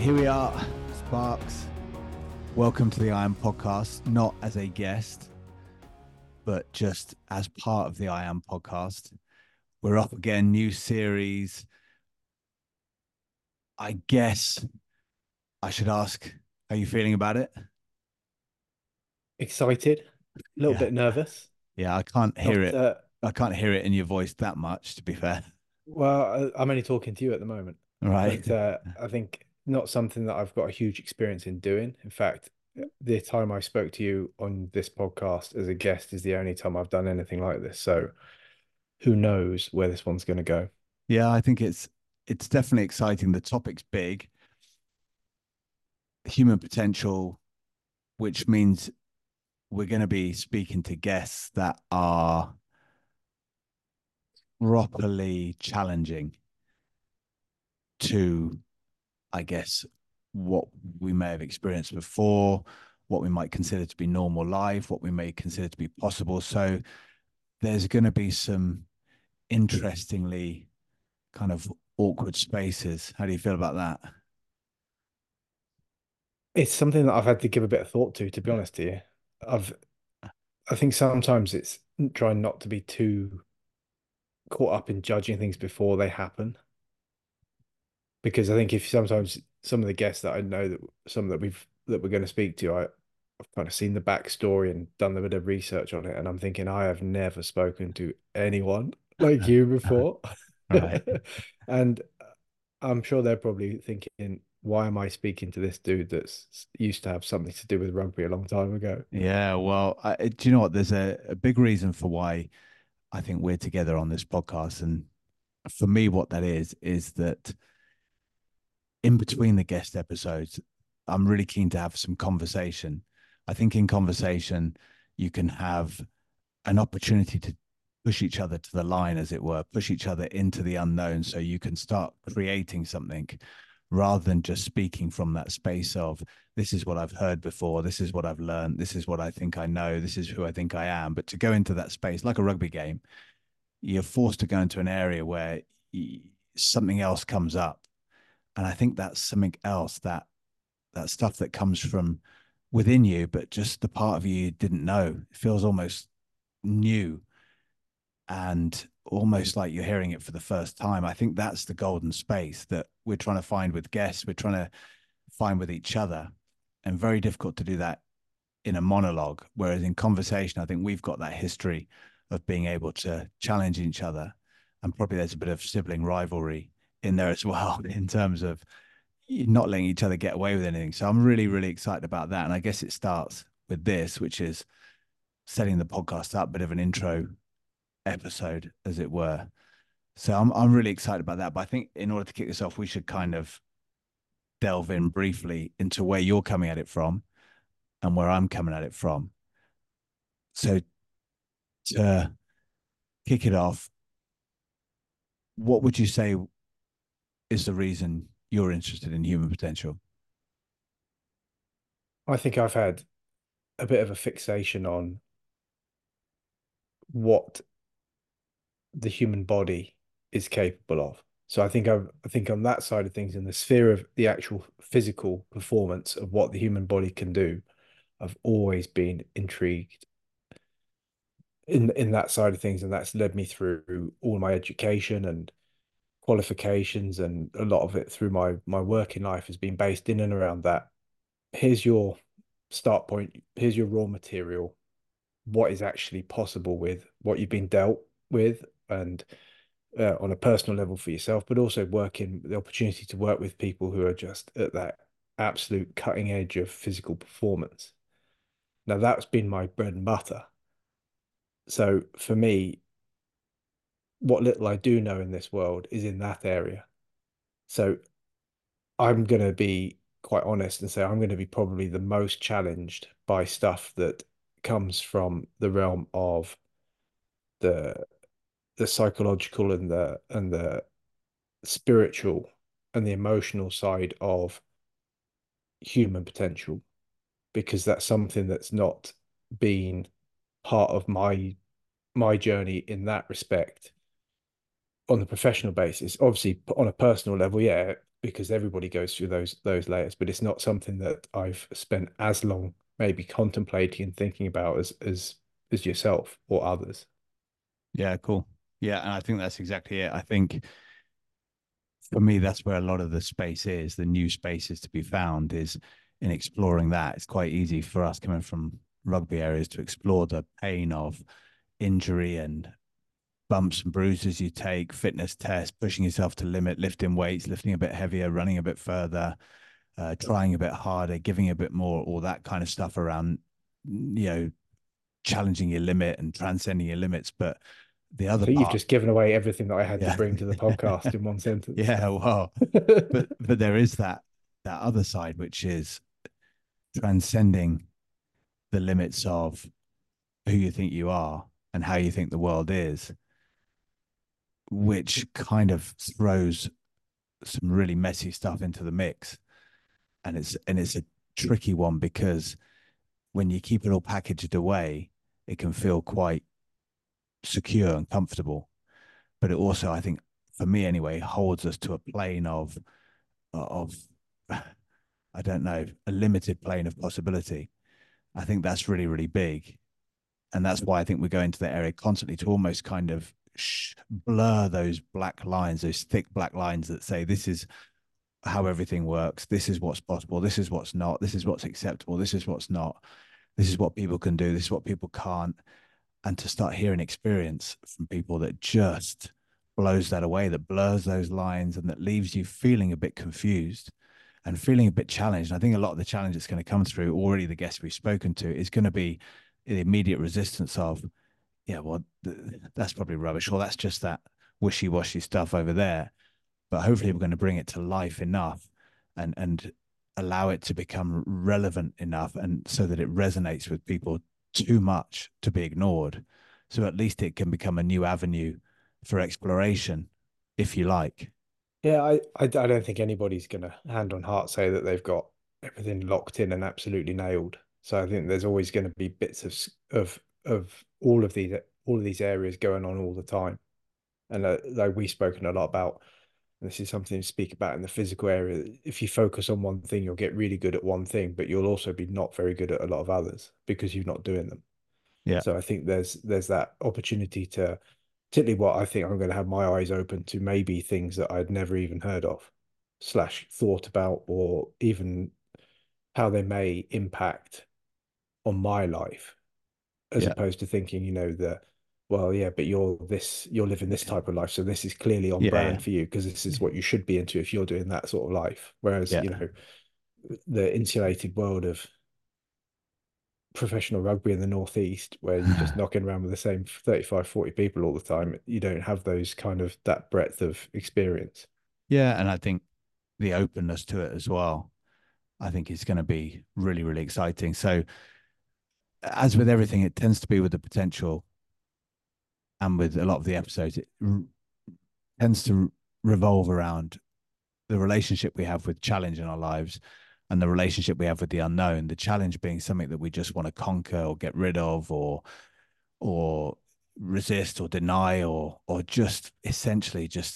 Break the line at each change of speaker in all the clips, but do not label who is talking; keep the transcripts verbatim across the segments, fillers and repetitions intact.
Here we are, Sparks. Welcome to the I Am Podcast, not as a guest, but just as part of the I Am Podcast. We're up again, new series. I guess I should ask, how are you feeling about it?
Excited, a little
Yeah.
bit nervous.
Yeah, I can't hear
Not
it.
uh,
I can't hear it in your voice that much, to be fair.
well, I- I'm only talking to you at the moment,
All right.
but uh, I think not something that I've got a huge experience in doing. In fact, the time I spoke to you on this podcast as a guest is the only time I've done anything like this. So who knows where this one's going to go?
Yeah, I think it's it's definitely exciting. The topic's big. Human potential, which means we're going to be speaking to guests that are properly challenging to, I guess, what we may have experienced before, what we might consider to be normal life, what we may consider to be possible. So there's going to be some interestingly kind of awkward spaces. How do you feel about that?
It's something that I've had to give a bit of thought to, to be honest to you. I've, I think sometimes it's trying not to be too caught up in judging things before they happen. Because I think if sometimes some of the guests that I know that some that we've that we're going to speak to, I, I've kind of seen the backstory and done a bit of research on it, and I'm thinking I have never spoken to anyone like you before,
All right.
and I'm sure they're probably thinking, why am I speaking to this dude that's used to have something to do with rugby a long time ago?
Yeah, well, I, do you know what? There's a, a big reason for why I think we're together on this podcast. And for me, what that is, is that in between the guest episodes, I'm really keen to have some conversation. I think in conversation, you can have an opportunity to push each other to the line, as it were, push each other into the unknown. So you can start creating something rather than just speaking from that space of this is what I've heard before, this is what I've learned, this is what I think I know, this is who I think I am. But to go into that space, like a rugby game, you're forced to go into an area where something else comes up. And I think that's something else that that stuff that comes from within you, but just the part of you you didn't know. It feels almost new and almost like you're hearing it for the first time. I think that's the golden space that we're trying to find with guests, we're trying to find with each other. And very difficult to do that in a monologue. Whereas in conversation, I think we've got that history of being able to challenge each other. And probably there's a bit of sibling rivalry in there as well, in terms of not letting each other get away with anything. So I'm really, really excited about that. And I guess it starts with this, which is setting the podcast up, bit of an intro episode, as it were. So I'm I'm really excited about that. But I think in order to kick this off, we should kind of delve in briefly into where you're coming at it from and where I'm coming at it from. So to kick it off, what would you say is the reason you're interested in human potential?
I think I've had a bit of a fixation on what the human body is capable of. So I think I've, I think on that side of things, in the sphere of the actual physical performance of what the human body can do, I've always been intrigued in in that side of things, and that's led me through all my education and qualifications, and a lot of it through my my working life has been based in and around that. Here's your start point. Here's your raw material. What is actually possible with what you've been dealt with, and uh, on a personal level for yourself, but also working the opportunity to work with people who are just at that absolute cutting edge of physical performance. Now, that's been my bread and butter. So for me, what little I do know in this world is in that area. So I'm going to be quite honest and say I'm going to be probably the most challenged by stuff that comes from the realm of the the psychological and the and the spiritual and the emotional side of human potential, because that's something that's not been part of my my journey in that respect on the professional basis. Obviously, on a personal level, yeah, because everybody goes through those those layers, but it's not something that I've spent as long maybe contemplating and thinking about as as as yourself or others.
Yeah, cool. Yeah, and I think that's exactly it. I think for me, that's where a lot of the space is, the new spaces to be found is in exploring that. It's quite easy for us coming from rugby areas to explore the pain of injury and bumps and bruises you take, fitness tests, pushing yourself to limit, lifting weights, lifting a bit heavier, running a bit further, uh, trying a bit harder, giving a bit more, all that kind of stuff around, you know, challenging your limit and transcending your limits. But the
I
other
think you've
part,
just given away everything that I had to
yeah,
bring to the podcast in one sentence.
yeah, well, but but there is that that other side, which is transcending the limits of who you think you are and how you think the world is, which kind of throws some really messy stuff into the mix. And it's and it's a tricky one because when you keep it all packaged away, it can feel quite secure and comfortable. But it also, I think, for me anyway, holds us to a plane of of I don't know, a limited plane of possibility. I think that's really, really big. And that's why I think we go into the area constantly to almost kind of sh- blur those black lines, those thick black lines that say this is how everything works. This is what's possible. This is what's not. This is what's acceptable. This is what's not. This is what people can do. This is what people can't. And to start hearing experience from people that just blows that away, that blurs those lines, and that leaves you feeling a bit confused and feeling a bit challenged. And I think a lot of the challenge that's going to come through already the guests we've spoken to is going to be the immediate resistance of, yeah, well, th- that's probably rubbish, or that's just that wishy-washy stuff over there. But hopefully we're going to bring it to life enough and and allow it to become relevant enough and so that it resonates with people too much to be ignored. So at least it can become a new avenue for exploration, if you like.
Yeah, I, I, I don't think anybody's going to hand on heart say that they've got everything locked in and absolutely nailed. So I think there's always going to be bits of of of all of these all of these areas going on all the time. And uh, like we've spoken a lot about, this is something to speak about in the physical area. If you focus on one thing, you'll get really good at one thing, but you'll also be not very good at a lot of others because you're not doing them.
Yeah.
So I think there's there's that opportunity to, particularly what I think I'm going to have my eyes open to maybe things that I'd never even heard of, slash thought about, or even how they may impact on my life, as
Yeah.
opposed to thinking, you know, that, well, yeah, but you're this, you're living this type of life, so this is clearly on
Yeah.
brand for you because this is what you should be into if you're doing that sort of life. Whereas,
Yeah.
you know, the insulated world of professional rugby in the northeast where you're just knocking around with the same thirty-five, forty people all the time, you don't have those kind of that breadth of experience.
Yeah. And I think the openness to it as well, I think is going to be really, really exciting. So, as with everything, it tends to be with the potential and with a lot of the episodes, it r- tends to revolve around the relationship we have with challenge in our lives and the relationship we have with the unknown. The challenge being something that we just want to conquer or get rid of or or resist or deny or or just essentially just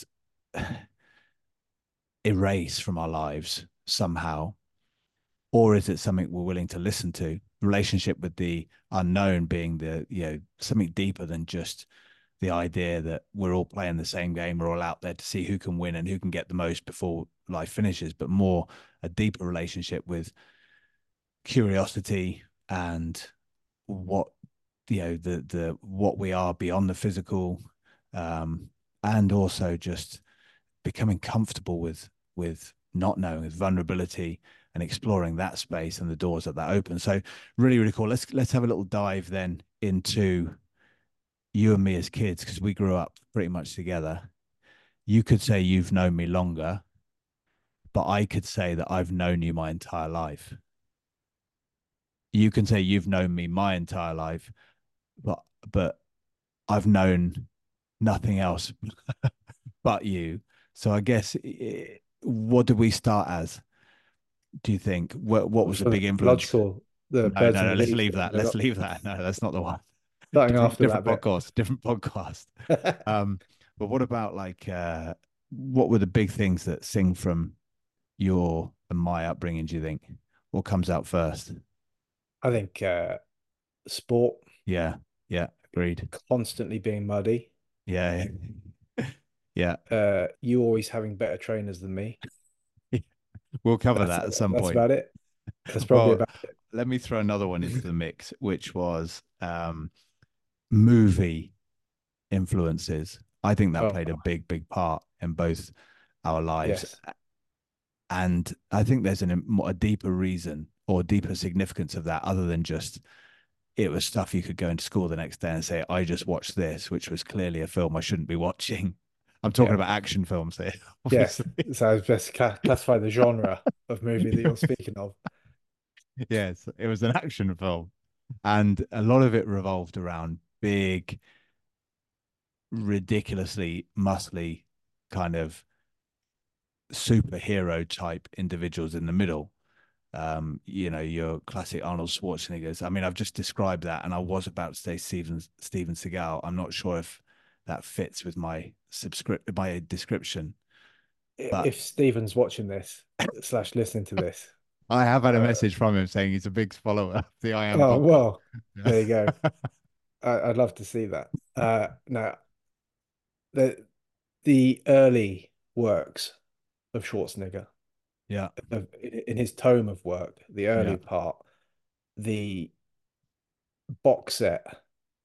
erase from our lives somehow. Or is it something we're willing to listen to? Relationship with the unknown being the, you know, something deeper than just the idea that we're all playing the same game, we're all out there to see who can win and who can get the most before life finishes, but more a deeper relationship with curiosity and what, you know, the the what we are beyond the physical, um, and also just becoming comfortable with with not knowing, with vulnerability and exploring that space and the doors that that opens. So really, really cool. Let's let's have a little dive then into you and me as kids because we grew up pretty much together. You could say you've known me longer, but I could say that I've known you my entire life. You can say you've known me my entire life, but but I've known nothing else but you. So I guess eh, what did we start as? Do you think what what was the
For
big influence?
logical, the
No,
birds
no,
and
no.
the
Let's
bees
leave
thing,
that.
they're
Let's
not
leave that. No, that's not the one.
starting
Different
after
different
that bit.
podcast. Different podcast. Um, but what about like uh, what were the big things that Sing from? your and my upbringing, do you think? What comes out first?
I think uh, sport
Yeah, yeah, agreed.
constantly being muddy.
Yeah, yeah,
Uh, you always having better trainers than me.
yeah. We'll cover
That's
that at some
that's
point.
about it. That's probably
Well,
about
let me throw another one into the mix, which was um, movie influences. I think that
oh
played a big, big part in both our lives.
yes.
And I think there's an, a deeper reason or deeper significance of that other than just it was stuff you could go into school the next day and say, I just watched this, which was clearly a film I shouldn't be watching. I'm talking
Yeah.
about action films here,
Yes.
obviously.
So I was best cla classify the genre of movie that you're speaking of.
Yes, it was an action film. And a lot of it revolved around big, ridiculously muscly kind of superhero type individuals in the middle. Um, you know, your classic Arnold Schwarzeneggers. I mean, I've just described that, and I was about to say Steven Steven Seagal. I'm not sure if that fits with my subscript my description, but
If Stephen's watching this slash listening to this,
I have had a
uh,
message from him saying he's a big follower of the I Am
oh
podcast.
well, there you go. I, I'd love to see that. Uh, now the the early works of Schwarzenegger,
Yeah,
of, in his tome of work, the
yeah,
early part, the box set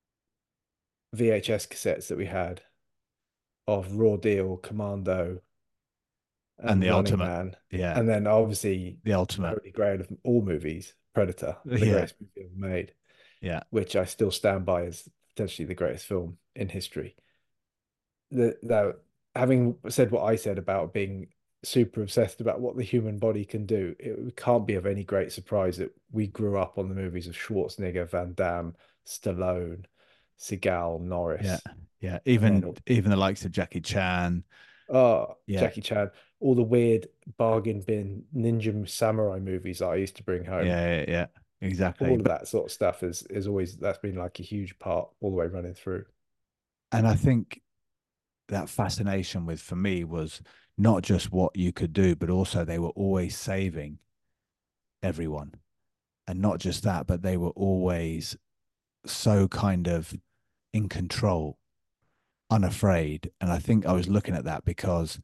V H S cassettes that we had of Raw Deal, Commando,
and
and
the
Running
ultimate,
Man,
yeah,
and then obviously
the
the
ultimate,
holy grail of all movies, Predator, the
yeah,
greatest movie ever made,
yeah,
which I still stand by as potentially the greatest film in history. The, that having said what I said about being super obsessed about what the human body can do, it can't be of any great surprise that we grew up on the movies of Schwarzenegger, Van Damme, Stallone, Seagal,
yeah,
Norris,
yeah.
and
Even
then
even the likes of Jackie Chan,
oh,
yeah,
Jackie Chan, all the weird bargain bin ninja samurai movies that I used to bring home.
yeah, yeah, yeah, exactly.
All of
But
that sort of stuff is is always that's been like a huge part all the way running through.
and I think that fascination with for me was not just what you could do, but also they were always saving everyone. And not just that, but they were always so kind of in control, unafraid. And I think I was looking at that because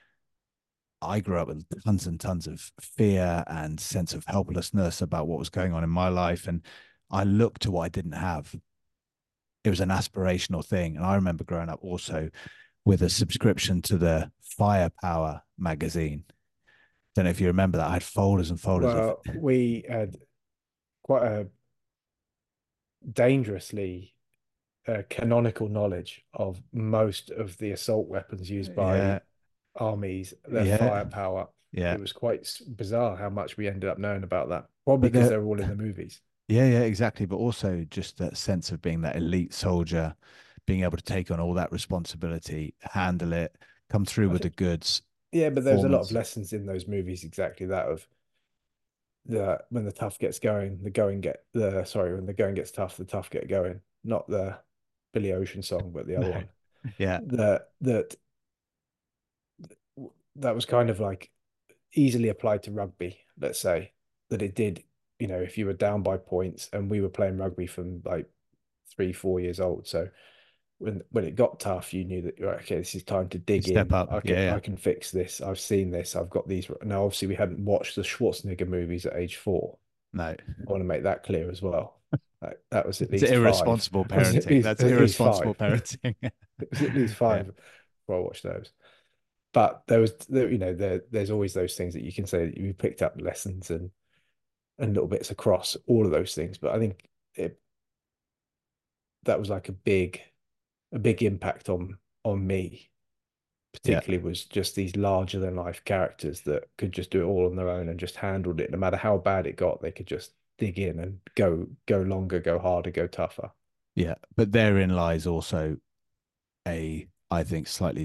I grew up with tons and tons of fear and sense of helplessness about what was going on in my life. And I looked to what I didn't have. It was an aspirational thing. And I remember growing up also with a subscription to the Firepower magazine. Don't know if you remember that. I had folders and folders of
Well, we had quite a dangerously uh, canonical knowledge of most of the assault weapons used by
yeah,
armies, their
yeah,
firepower.
yeah.
It was quite bizarre how much we ended up knowing about that. Probably
But
because
there,
they're all in the movies.
yeah, yeah, exactly. But also just that sense of being that elite soldier, being able to take on all that responsibility, handle it, come through
I
with the
think,
goods,
yeah, but there's a lot of
performance.
lessons in those movies, exactly that of the when the tough gets going, the going get the sorry, when the going gets tough, the tough get going. Not the Billy Ocean song, but the
No,
other one.
yeah,
That that that was kind of like easily applied to rugby, let's say, that it did, you know, if you were down by points and we were playing rugby from like three, four years old. So when when it got tough, you knew that right, okay, this is time to
you
dig
step
in.
up.
I can
Yeah, yeah,
I can fix this. I've seen this. I've got these. Now, obviously, we hadn't watched the Schwarzenegger movies at age four.
no,
I want to make that clear as well. Like, that was at
it's
least five.
irresponsible
That was at
parenting.
least
That's
at least
irresponsible
five.
parenting.
It was at least
Yeah,
five before I watched those. But there was, there, you know, there there's always those things that you can say that you picked up lessons and and little bits across all of those things. But I think it that was like a big a big impact on on me,
yeah,
particularly was just these larger than life characters that could just do it all on their own and just handled it. No matter how bad it got, they could just dig in and go go longer, go harder, go tougher.
yeah. But therein lies also a, I think, slightly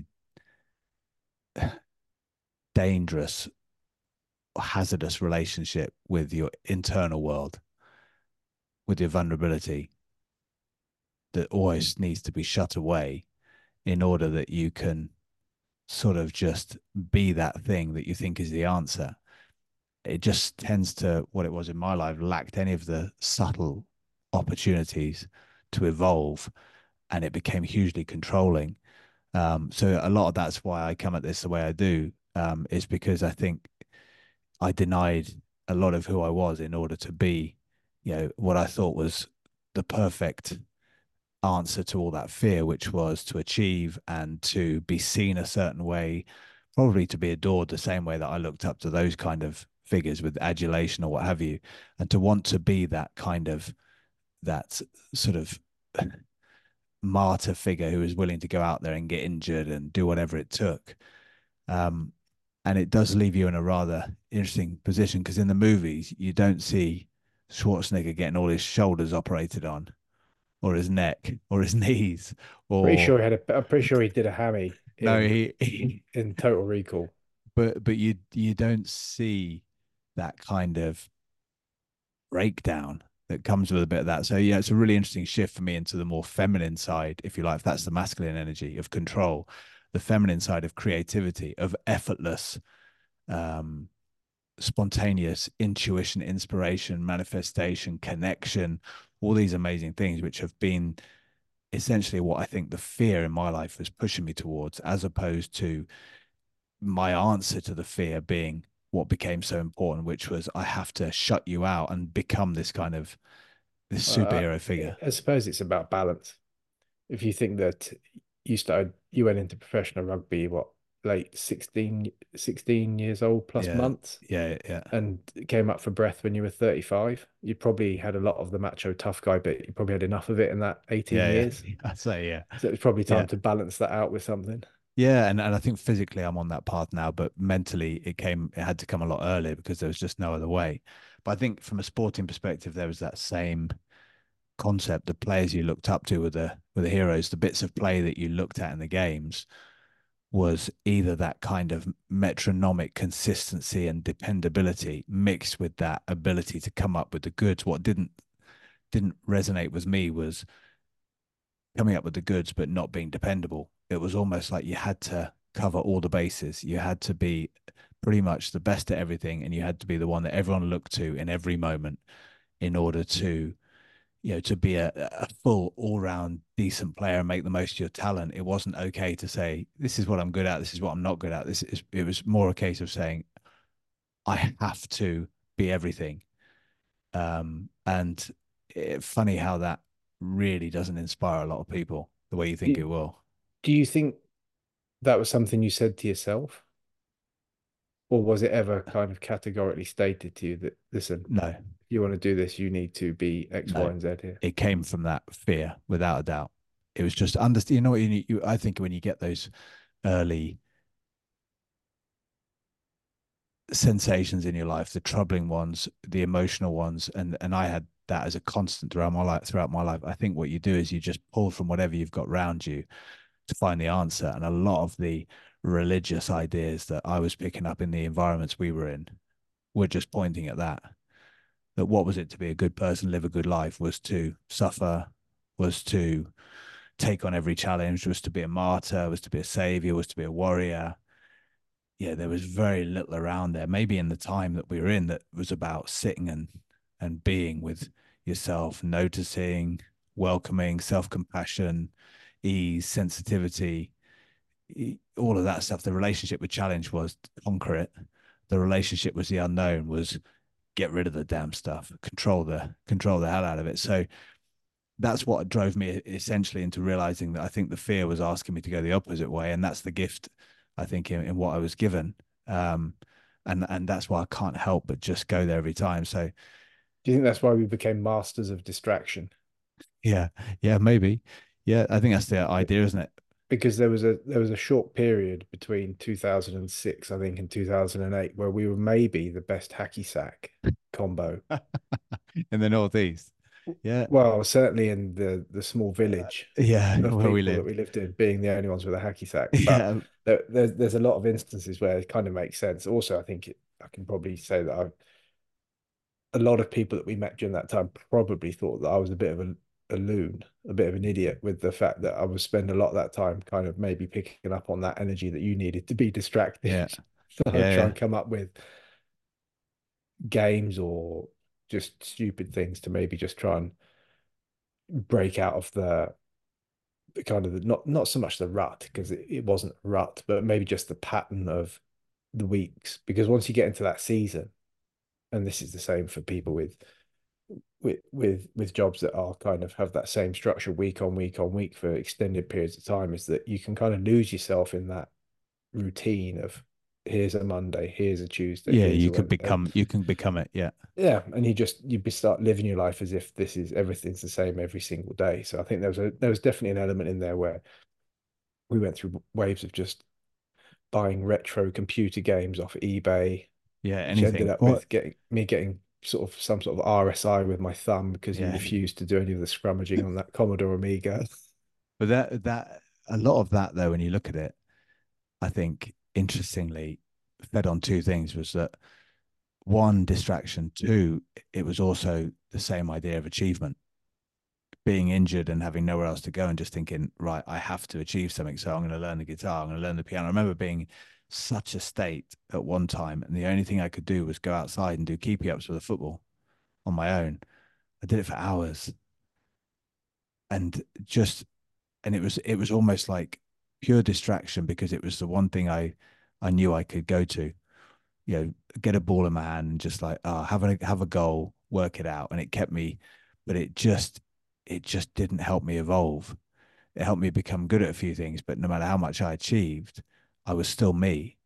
dangerous, hazardous relationship with your internal world, with your vulnerability that always needs to be shut away in order that you can sort of just be that thing that you think is the answer. It just tends to, what it was in my life, lacked any of the subtle opportunities to evolve, and it became hugely controlling. Um, so a lot of that's why I come at this the way I do, um, is because I think I denied a lot of who I was in order to be, you know, what I thought was the perfect answer to all that fear, which was to achieve and to be seen a certain way, probably to be adored the same way that I looked up to those kind of figures with adulation or what have you, and to want to be that kind of that sort of martyr figure who was willing to go out there and get injured and do whatever it took. Um, and it does leave you in a rather interesting position because in the movies you don't see Schwarzenegger getting all his shoulders operated on, or his neck, or his knees,
Pretty
or
sure he had a. I'm pretty sure he did a hammy
no,
in
he, he
in Total Recall.
but but you you don't see that kind of breakdown that comes with a bit of that. So yeah, it's a really interesting shift for me into the more feminine side, if you like. If that's the masculine energy of control, the feminine side of creativity, of effortless, um, spontaneous intuition, inspiration, manifestation, connection, all these amazing things, which have been essentially what I think the fear in my life was pushing me towards, as opposed to my answer to the fear being what became so important, which was I have to shut you out and become this kind of this
Uh,
superhero figure.
I suppose it's about balance. If you think that you started, you went into professional rugby, what, late sixteen, sixteen years old plus
Yeah,
months,
yeah, yeah,
and came up for breath when you were thirty-five, you probably had a lot of the macho tough guy, but you probably had enough of it in that eighteen
yeah,
years.
yeah. I say yeah,
So it's probably
yeah,
time to balance that out with something.
yeah, and and I think physically I'm on that path now, but mentally it came, it had to come a lot earlier because there was just no other way. But I think from a sporting perspective, there was that same concept. The players you looked up to were the were the heroes. The bits of play that you looked at in the games was either that kind of metronomic consistency and dependability mixed with that ability to come up with the goods. What didn't didn't resonate with me was coming up with the goods but not being dependable. It was almost like you had to cover all the bases. You had to be pretty much the best at everything, and you had to be the one that everyone looked to in every moment in order to, you know, to be a, a full all-round decent player and make the most of your talent. It wasn't okay to say, this is what I'm good at, this is what I'm not good at. This is, it was more a case of saying, I have to be everything. Um, and it, funny how that really doesn't inspire a lot of people the way you think
Do,
it will.
do you think that was something you said to yourself? Or was it ever kind of categorically stated to you that, listen,
No,
if you want to do this, you need to be X,
no,
Y, and Z here?
it came from that fear without a doubt. It was just understand. You know what you need. You, I think when you get those early sensations in your life, the troubling ones, the emotional ones, and and I had that as a constant throughout my life. Throughout my life, I think what you do is you just pull from whatever you've got around you to find the answer. And a lot of the religious ideas that I was picking up in the environments we were in were just pointing at that. That what was it to be a good person, live a good life, was to suffer, was to take on every challenge, was to be a martyr, was to be a savior, was to be a warrior. Yeah, there was very little around there. Maybe in the time that we were in, that was about sitting and and being with yourself, noticing, welcoming, self compassion, ease, sensitivity, all of that stuff. The relationship with challenge was conquer it. The relationship was the unknown, was get rid of the damn stuff, control the control the hell out of it. So that's what drove me essentially into realizing that I think the fear was asking me to go the opposite way, and that's the gift I think in, in what I was given. Um, and and that's why I can't help but just go there every time. So
Do you think that's why we became masters of distraction?
yeah, yeah, maybe, yeah, I think that's the idea, isn't it?
Because there was a there was a short period between two thousand six, I think, and two thousand eight where we were maybe the best hacky sack combo.
In the northeast, yeah,
Well, certainly in the the small
uh,
village
yeah,
of
where we
people that
lived,
we lived in, being the only ones with a hacky sack. But
yeah,
there, there's there's a lot of instances where it kind of makes sense. Also, I think it, I can probably say that I a lot of people that we met during that time probably thought that I was a bit of a a loon, a bit of an idiot with the fact that I was spending a lot of that time kind of maybe picking up on that energy that you needed to be distracted.
Yeah.
So I'd
Yeah.
try
Yeah.
and come up with games or just stupid things to maybe just try and break out of the, the kind of the, not not so much the rut because it, it wasn't a rut, but maybe just the pattern of the weeks. Because once you get into that season, and this is the same for people with with with with jobs that are kind of have that same structure week on week on week for extended periods of time, is that you can kind of lose yourself in that routine of here's a Monday, here's a Tuesday,
Yeah.
here's
You
a
could
Wednesday.
become, you can become it. Yeah.
Yeah, and you just you be start living your life as if this is everything's the same every single day. So I think there was a there was definitely an element in there where we went through waves of just buying retro computer games off eBay,
Yeah.
which ended
Anything.
up
Or
with getting me getting sort of some sort of R S I with my thumb because you
yeah.
refused to do any of the scrummaging on that Commodore Amiga.
But that, that, a lot of that though, when you look at it, I think interestingly fed on two things: was that one, distraction; two, it was also the same idea of achievement. Being injured and having nowhere else to go and just thinking, right, I have to achieve something. So I'm going to learn the guitar, I'm going to learn the piano. I remember being such a state at one time, and the only thing I could do was go outside and do keepy ups with a football on my own. I did it for hours, and just, and it was, it was almost like pure distraction because it was the one thing I, I knew I could go to, you know, get a ball in my hand and just like, oh, have a, have a goal, work it out. And it kept me, but it just, it just didn't help me evolve. It helped me become good at a few things, but no matter how much I achieved, I was still me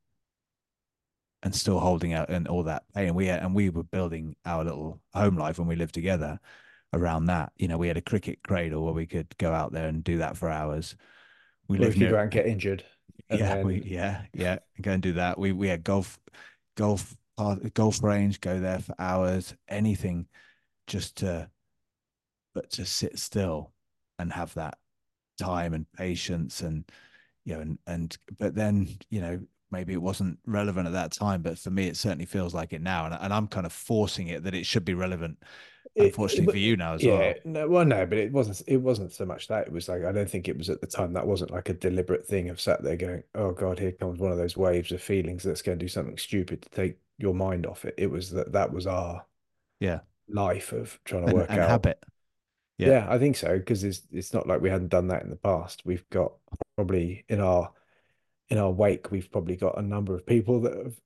and still holding out and all that pain. And we and we were building our little home life when we lived together around that. You know, we had a cricket cradle where we could go out there and do that for hours. We
Or
lived
if you
near,
go out and get injured and
yeah, we
then
yeah yeah go and do that. We we had golf golf golf range, go there for hours, anything just to but to sit still and have that time and patience and you know and and but then you know maybe it wasn't relevant at that time, but for me it certainly feels like it now, and, and I'm kind of forcing it that it should be relevant,
it,
unfortunately for you
it
now as
yeah,
well.
no, well, no, but it wasn't it wasn't so much that. It was like I don't think it was at the time that wasn't like a deliberate thing of sat there going, oh God, here comes one of those waves of feelings that's going to do something stupid to take your mind off it. It was that that was our
Yeah.
life of trying to
and
work
and
out.
habit. Yeah.
Yeah, I think so because it's it's not like we hadn't done that in the past. We've got probably in our in our wake, we've probably got a number of people that have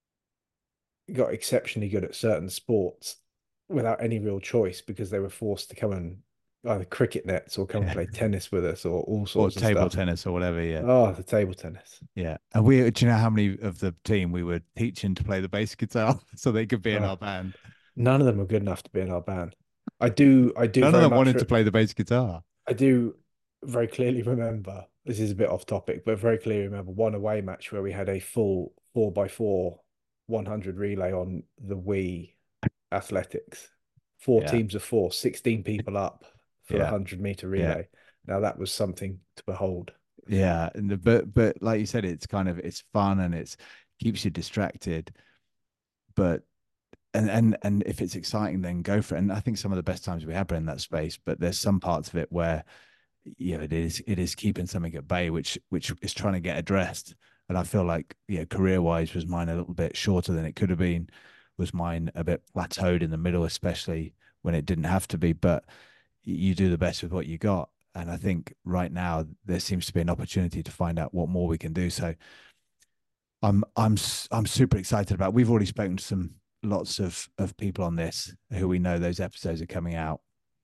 got exceptionally good at certain sports without any real choice because they were forced to come and either cricket nets or come and
Yeah.
play tennis with us or all
Or
sorts of
table
stuff.
tennis or whatever. Yeah.
Oh, the table tennis.
Yeah. And we, do you know how many of the team we were teaching to play the bass guitar so they could be in
Oh,
our band?
none of them were good enough to be in our band. I do, I do
None of
very
them
much.
wanted
Re
to play the bass guitar.
I do very clearly remember. This is a bit off topic, but very clearly remember one away match where we had a full four by four, one hundred relay on the Wii Athletics. Four
Yeah.
teams of four, sixteen people up for the
Yeah.
one hundred meter
Yeah.
relay. Now that was something to behold.
Yeah. And the, but, but like you said, it's kind of, it's fun and it's keeps you distracted. But and and and if it's exciting, then go for it. And I think some of the best times we have been in that space, but there's some parts of it where you know it is it is keeping something at bay, which which is trying to get addressed. And I feel like yeah, career wise was mine a little bit shorter than it could have been. Was mine a bit plateaued in the middle, especially when it didn't have to be. But you do the best with what you got. And I think right now there seems to be an opportunity to find out what more we can do. So I'm I'm I'm super excited about. We've already spoken to some lots of of people on this who we know those episodes are coming out,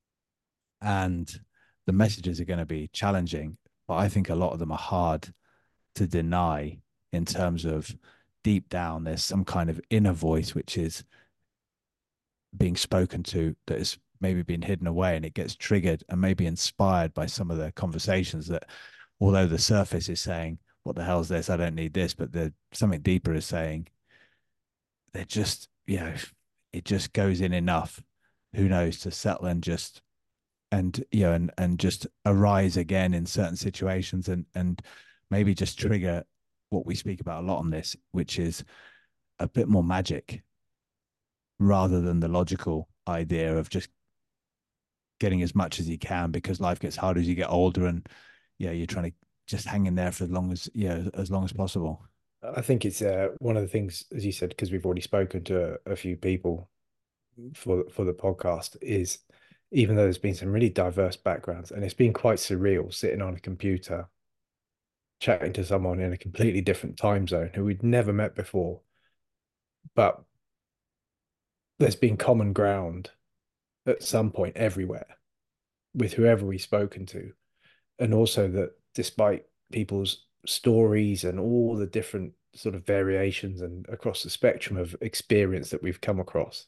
and the messages are going to be challenging, but I think a lot of them are hard to deny in terms of deep down there's some kind of inner voice which is being spoken to that is maybe been hidden away and it gets triggered and maybe inspired by some of the conversations that although the surface is saying what the hell's this, I don't need this, but the something deeper is saying they're just, you know, it just goes in enough, who knows, to settle and just and you know and and just arise again in certain situations and and maybe just trigger what we speak about a lot on this, which is a bit more magic rather than the logical idea of just getting as much as you can, because life gets harder as you get older, and yeah, you're trying to just hang in there for as long as yeah as long as possible.
I think it's uh, one of the things, as you said, because we've already spoken to a, a few people for for the podcast, is even though there's been some really diverse backgrounds, and it's been quite surreal sitting on a computer chatting to someone in a completely different time zone who we'd never met before, but there's been common ground at some point everywhere with whoever we've spoken to. And also that despite people's stories and all the different sort of variations and across the spectrum of experience that we've come across,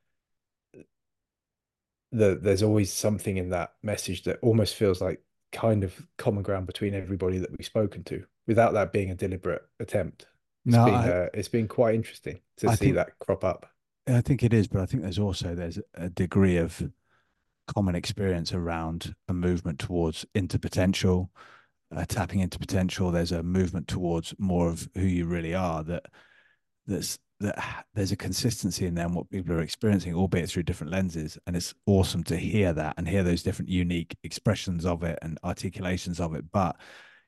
the, there's always something in that message that almost feels like kind of common ground between everybody that we've spoken to, without that being a deliberate attempt. It's
No,
been
I
uh, it's been quite interesting to
I
see
think
that crop up.
I think it is, but I think there's also there's a degree of common experience around a movement towards into potential, uh, tapping into potential. There's a movement towards more of who you really are. That that's that there's a consistency in them what people are experiencing, albeit through different lenses. And it's awesome to hear that and hear those different unique expressions of it and articulations of it. But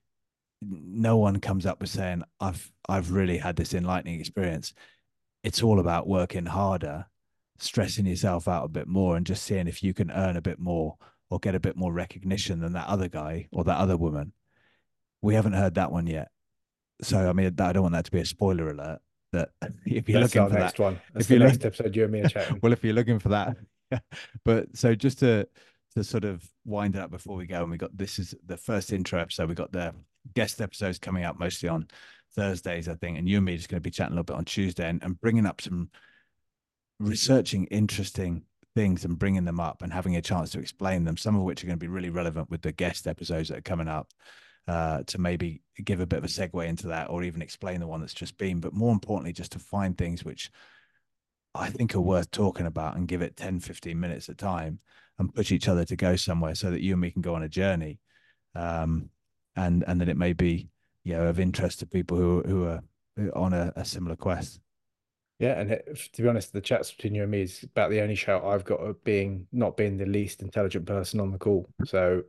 no one comes up with saying, I've I've really had this enlightening experience. It's all about working harder, stressing yourself out a bit more, and just seeing if you can earn a bit more or get a bit more recognition than that other guy or that other woman. We haven't heard that one yet. So, I mean, I don't want that to be a spoiler alert. That if you're
That's
looking
our
for
next
that,
one. That's
if
the
you're
next
look,
episode. You and me are chatting.
well, if you're looking for that, yeah. But so just to to sort of wind it up before we go, and we got this is the first intro episode. We got the guest episodes coming out mostly on Thursdays, I think, and you and me are just going to be chatting a little bit on Tuesday and, and bringing up some researching interesting things and bringing them up and having a chance to explain them, some of which are going to be really relevant with the guest episodes that are coming up, uh, to maybe give a bit of a segue into that, or even explain the one that's just been, but more importantly, just to find things which I think are worth talking about and give it ten, fifteen minutes at a time and push each other to go somewhere so that you and me can go on a journey. Um, and, and that it may be, you know, of interest to people who, who are on a, a similar quest.
Yeah, and it, to be honest, the chats between you and me is about the only shout I've got of being not being the least intelligent person on the call. So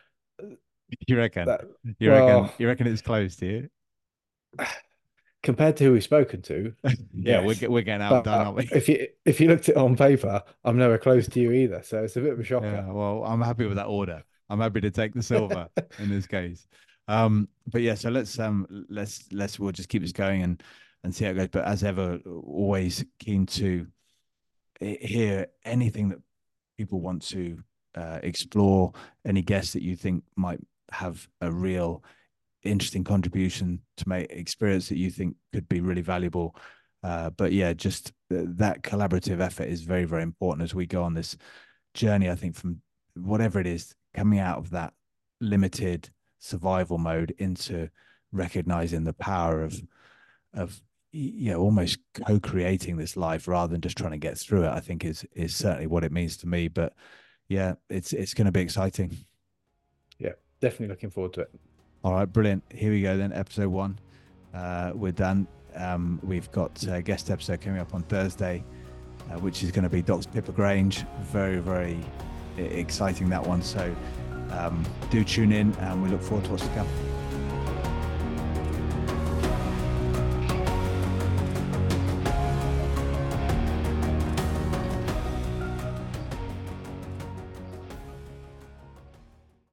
You reckon?
that,
You reckon?
well,
You reckon it's close to you?
compared to who we've spoken to,
Yeah, we're
yes.
we're getting outdone,
But
aren't we?
if you if you looked at it on paper, I'm nowhere close to you either. So it's a bit of a shocker.
Yeah. Well, I'm happy with that order. I'm happy to take the silver in this case. Um, but yeah, so let's um let's let's we'll just keep this going and and see how it goes. But as ever, always keen to hear anything that people want to uh, explore, any guests that you think might have a real interesting contribution to make experience that you think could be really valuable. Uh, but yeah, just th- that collaborative effort is very, very important as we go on this journey. I think from whatever it is, coming out of that limited survival mode into recognizing the power of of you know almost co-creating this life rather than just trying to get through it, I think is is certainly what it means to me. But yeah, it's it's going to be exciting.
Yeah, definitely looking forward to it.
All right, brilliant. Here we go then, episode one. Uh, we're done. Um, we've got a guest episode coming up on Thursday, uh, which is going to be Doctor Pippa Grange. Very, very exciting, that one. So um, do tune in, and we look forward to what's to come.